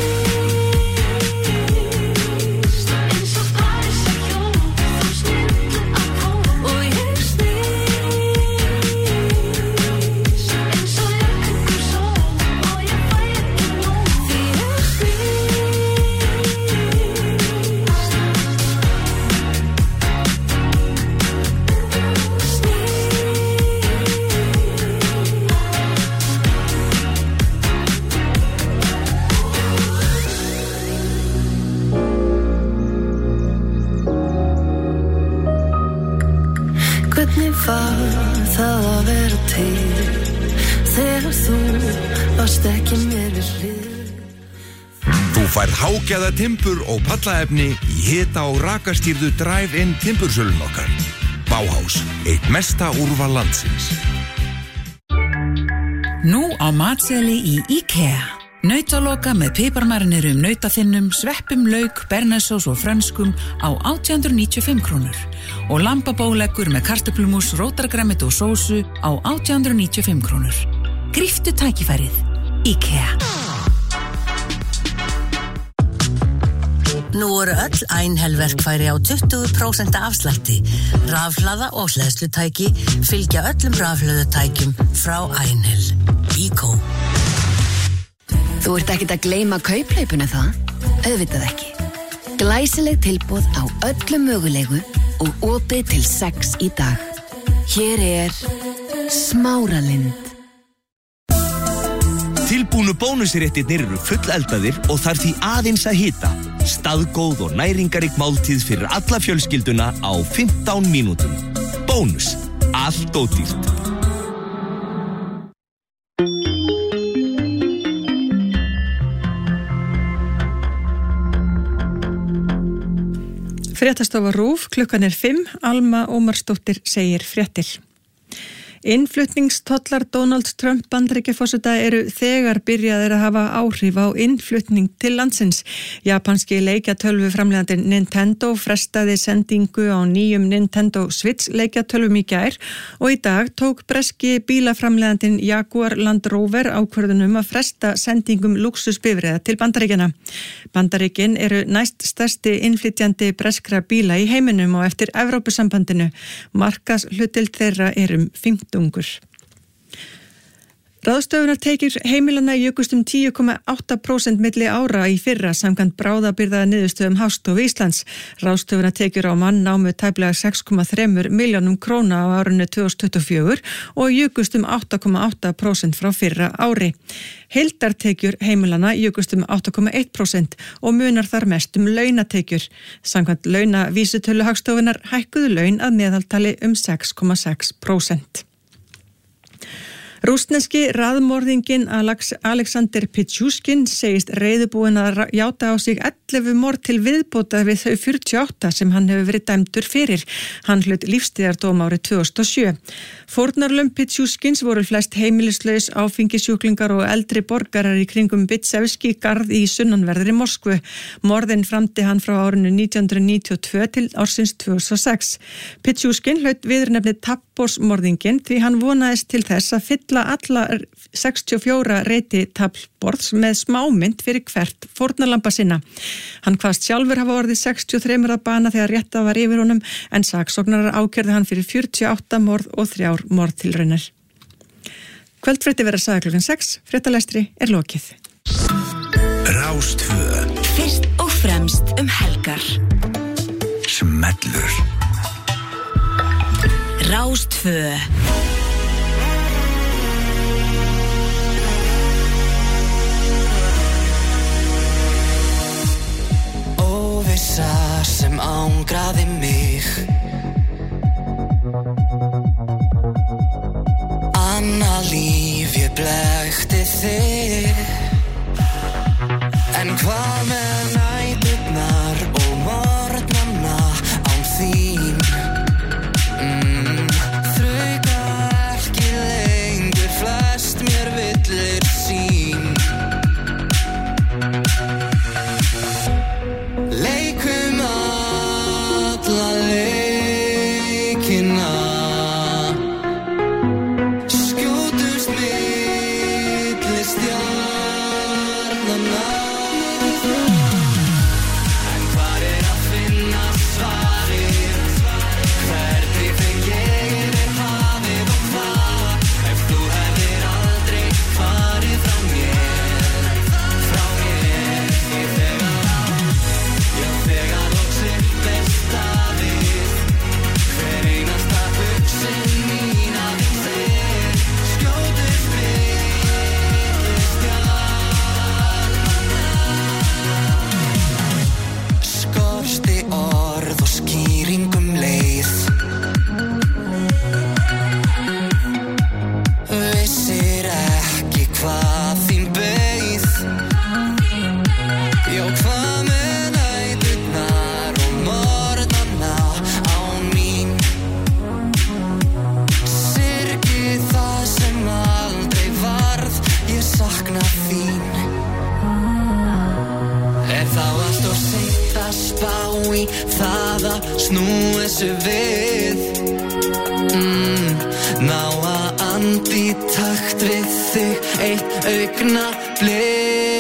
S17: snýst eins og Parísarhjól, þú snillir á pól. Og ég snýst eins og jökulgur sól, og ég fæ ekki nóg. Því ég Hvernig var það að vera til þegar þú varst ekki mér við hlið?
S18: Þú færð hágæða timbur og pallaefni í hita og rakastýrðu drive-in timbursölun okkar. Bauhaus, eitt mesta úrval landsins.
S19: Nú á matseðli í IKEA. Nautaloka með piparmarinerum nautaþinnum, sveppum, lauk, bernessós og frönskum á átján hundruð níutíu og fimm krónur og lambabóleggur með kartöflumús, rótargrænmeti og sósu á átján hundruð níutíu og fimm krónur. Gríptu tækifærið. IKEA.
S6: Nú eru öll Einhell-verkfæri á tuttugu prósent afslætti. Rafhlaða og hleðslutæki fylgja öllum rafhlöðutækjum frá Einhell. Íkó.
S20: Þú ert ekkert að gleyma kaupleipuna það? Auðvitað ekki. Glæsileg tilboð á öllu mögulegu og opið til sex í dag. Hér er Smáralind.
S21: Tilbúnu bónusréttirnir eru fulleldaðir og þarf því aðeins að hita. Staðgóð og næringarík máltíð fyrir alla fjölskylduna á fimmtán mínútum. Bónus. Allt ódýrt.
S2: Fréttastofa RÚV, klukkan er fimm, Alma Ómarsdóttir segir fréttir. Innflutningstollar Donald Trump Bandaríkjaforseta eru þegar byrjaðir að hafa áhrif á innflutning til landsins. Japanski leikjatölvuframleiðandinn Nintendo frestaði sendingu á nýjum Nintendo Switch leikjatölvum í gær og í dag tók breski bílaframleiðandinn Jaguar Land Rover ákvörðunum að fresta sendingum lúxusbifreiða til Bandaríkjana. Bandaríkin eru næst stærsti innflytjandi breskra bíla í heiminum og eftir Evrópusambandinu. Markaðshlutdeild þeirra er um fimmtungur. Ráðstöfunartekjur heimilanna jukust um tíu komma átta prósent milli ára í fyrra samkvæmt bráðabirgða niðurstöðum Hagstofu Íslands. Ráðstöfunartekjur á mann námu tæplega sex komma þremur milljónum króna á árinu tvö þúsund tuttugu og fjögur og jukust um átta komma átta prósent frá fyrra ári. Heildartekjur heimilanna jukust um átta komma eitt prósent og munar þar mest um launatekjur. Samkvæmt launavísitölu Hagstofunar hækkuðu laun að meðaltali um sex komma sex prósent. Rússneski raðmorðinginn Alexander Pichuskin segist reiðubúinn að játa á sig ellefu morð til viðbótar við þau fjörutíu og átta sem hann hefur verið dæmdur fyrir. Hann hlaut lífstíðardóm árið tvö þúsund og sjö. Fórnarlömb Pichuskins voru flest heimilislaus, áfengisjúklingar og eldri borgarar í kringum Bitsevski garð í sunnanverðri Moskvu. Morðin framdi hann frá árinu nítján hundruð níutíu og tvö til ársins tvö þúsund og sex. Pichuskin hlaut viðurnefnið Tapborsmorðinginn því hann vonaðist til þess að fylla alla sextíu og fjóra reyti taflborðs með smámynd fyrir hvert fórnarlamba sinna. Hann kvaðst sjálfur hafa orðið sextíu og þrjú að bana þegar rétta var yfir honum en saksóknarar ákærðu hann fyrir fjörutíu og átta morð og þrjár morðtilraunir. Kvöldfrétti verða sagði klukkan sex, fréttalestri er lokið.
S9: Rástvö.
S20: Fyrst og fremst um helgar.
S9: Smellur.
S20: Rástvö.
S22: Óvissa sem ángraði mig, annað líf ég blekkti þig. En hvað með næturnar og morgnanna án þín? mm, Þrauka ekki lengur flest mér villir sín. Leikum alla leikina, skjótumst mig þessu við mm, ná að andi í takt við þig eitt augnablik.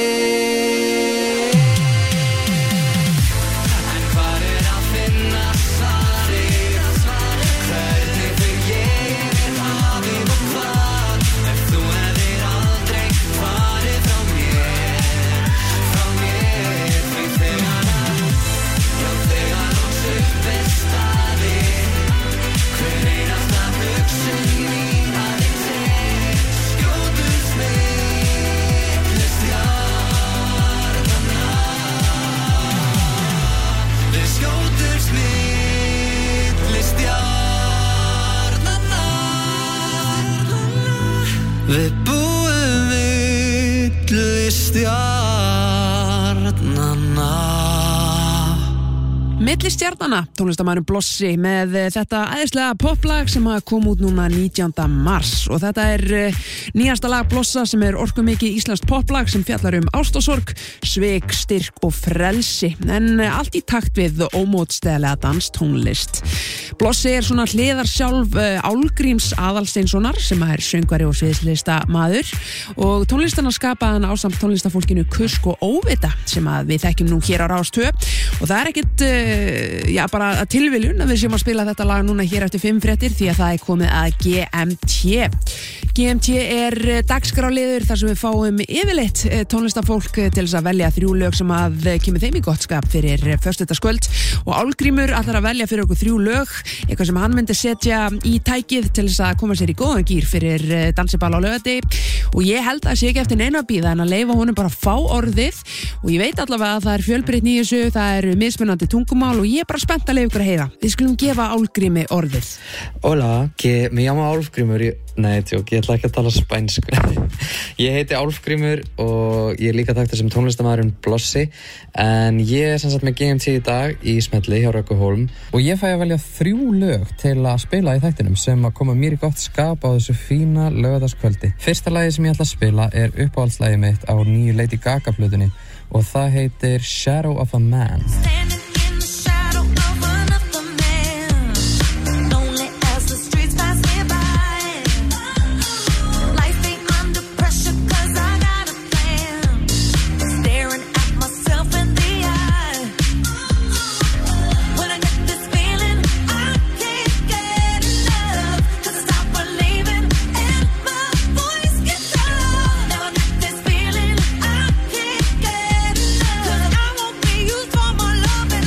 S22: En hvar er að finna svarið? Hvernig þig ég er hafið og hvað ef þú hefðir aldrei farið frá mér, frá mér því þegar að, já þegar loks upp er staðið hver einasta hugsun mín aðeins er skjótust milli stjarnanna, við skjótust milli stjarnanna, við búum milli stjarnanna.
S8: Milli stjarnanna, tónlistamæðurinn Blossi með eh, þetta æðislega poplag sem að kom út núna nítjánda mars og þetta er eh, nýjasta lag Blossa sem er orkumikið íslenskt poplag sem fjallar um ást og sorg, svik, styrk og frelsi en eh, allt í takt við ómótstæðlega danstónlist. Blossi er svona hliðar sjálf eh, Álgríms Aðalsteinssonar sem er söngvari og sviðslista maður og tónlistana skapaði hann ásamt tónlistafólkinu Kusk og Óvita sem að við þekkjum nú hér á Rás tvö og það er ekkit uh, já, bara að tilviljun að við séum að spila þetta lag núna hér eftir fimm fréttir því að það er komið að G M T. G M T er uh, dagskráliður þar sem við fáum yfirleitt uh, tónlistafólk uh, til þess að velja þrjú lög sem að uh, kemur þeim í gott skap fyrir uh, föstudagskvöld og Álgrímur ætlar að velja fyrir okkur þrjú lög, eitthvað sem hann myndi setja í tækið til þess að koma sér í góðan gýr fyrir uh, dansiball á laugardegi og ég held að sé ekki eftir neina að bíða en að leyfa honum bara að fá orðið og ég veit allavega að það er fjölbreytni í þessu, það eru mismunandi tungumál og ég er bara spennt að leyfa ykkur að heyra. Við skulum gefa Álgrími orðið.
S3: Hola, que me llamo Álfgrímur. Nei, tjók, ég ætla ekki að tala spænsku. Ég heiti Álfgrímur og ég er líka þekktur sem tónlistamæðurinn Blossi en ég er sem sagt með G M T í dag í Smelli hjá Rökkuhólm og ég fæ að velja þrjú lög til að spila í þættinum sem að koma mér í gott skap á þessu fína laugardagskvöldi. Fyrsta lagi sem ég ætla að spila er uppáhaldslagið mitt á nýju Lady Gaga plötunni og það heitir Shadow of a Man.
S22: Love it.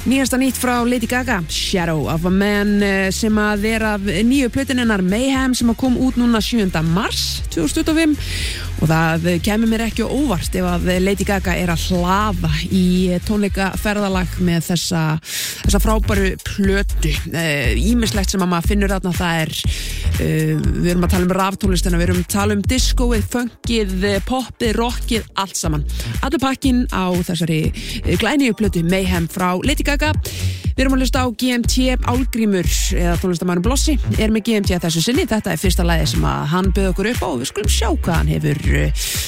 S8: Nýjasta nýtt frá Lady Gaga, Shadow of a Man, eh, sem að er af nýju plötuninnar Mayhem sem að kom út núna sjöunda mars tvö þúsund tuttugu og fimm og það kemur mér ekki á óvart ef að Lady Gaga er að hlaða í tónleikaferðalag með þessa, þessa frábæru plötu. Ímislegt sem að maður finnur þarna, það er uh, við erum að tala um raftónlistina, við erum að tala um diskoið, funkið, poppið, rockið, allt saman. Allur pakkinn á þessari glænýju plötu Mayhem frá Lady Gaga. Við erum að hlusta á G M T. Álgrímur eða tónlistamæðurinn Blossi er með G M T að þessu sinni. Þetta er fyrsta lagið sem að hann bauð okkur upp á og við skulum sjá hvað hann hefur